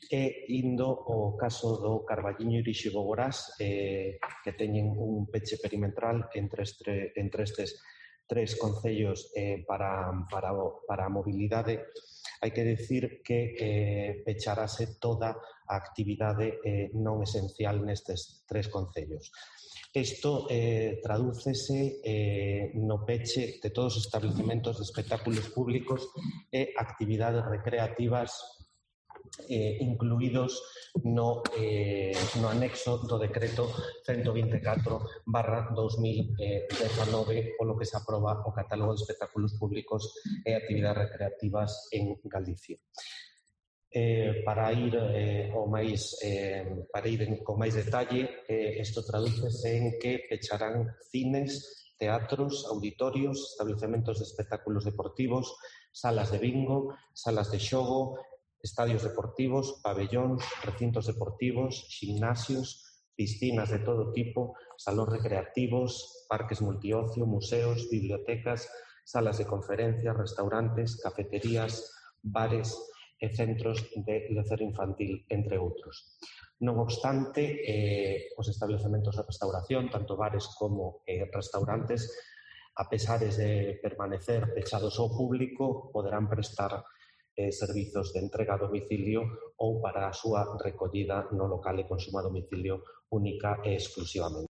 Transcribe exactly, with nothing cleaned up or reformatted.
E indo ao caso do Carballiño e Irixigo Borás, eh, que teñen un peche perimetral entre, estre, entre estes tres concellos eh, para, para, para a mobilidade, hai que decir que eh, pecharase toda a actividade eh, non esencial nestes tres concellos. Isto eh, tradúcese eh, no peche de todos os establecementos de espectáculos públicos e actividades recreativas eh, incluídos no, eh, no anexo do decreto ciento vinte e catro barra dos mil dezanove, polo que se aproba o catálogo de espectáculos públicos e actividades recreativas en Galicia. Eh, para ir eh, o máis eh, para ir en, con máis detalle, eh, isto tradúcese en que pecharán cines, teatros, auditorios, establecementos de espectáculos deportivos, salas de bingo, salas de xogo, estadios deportivos, pabellóns, recintos deportivos, gimnasios, piscinas de todo tipo, salóns recreativos, parques multiocio, museos, bibliotecas, salas de conferencias, restaurantes, cafeterías, bares e centros de lecer infantil, entre outros. Non obstante, eh, os establecementos de restauración, tanto bares como eh, restaurantes, a pesares de permanecer pechados ao público, poderán prestar eh, servizos de entrega a domicilio ou para a súa recollida no local e consumo a domicilio única e exclusivamente.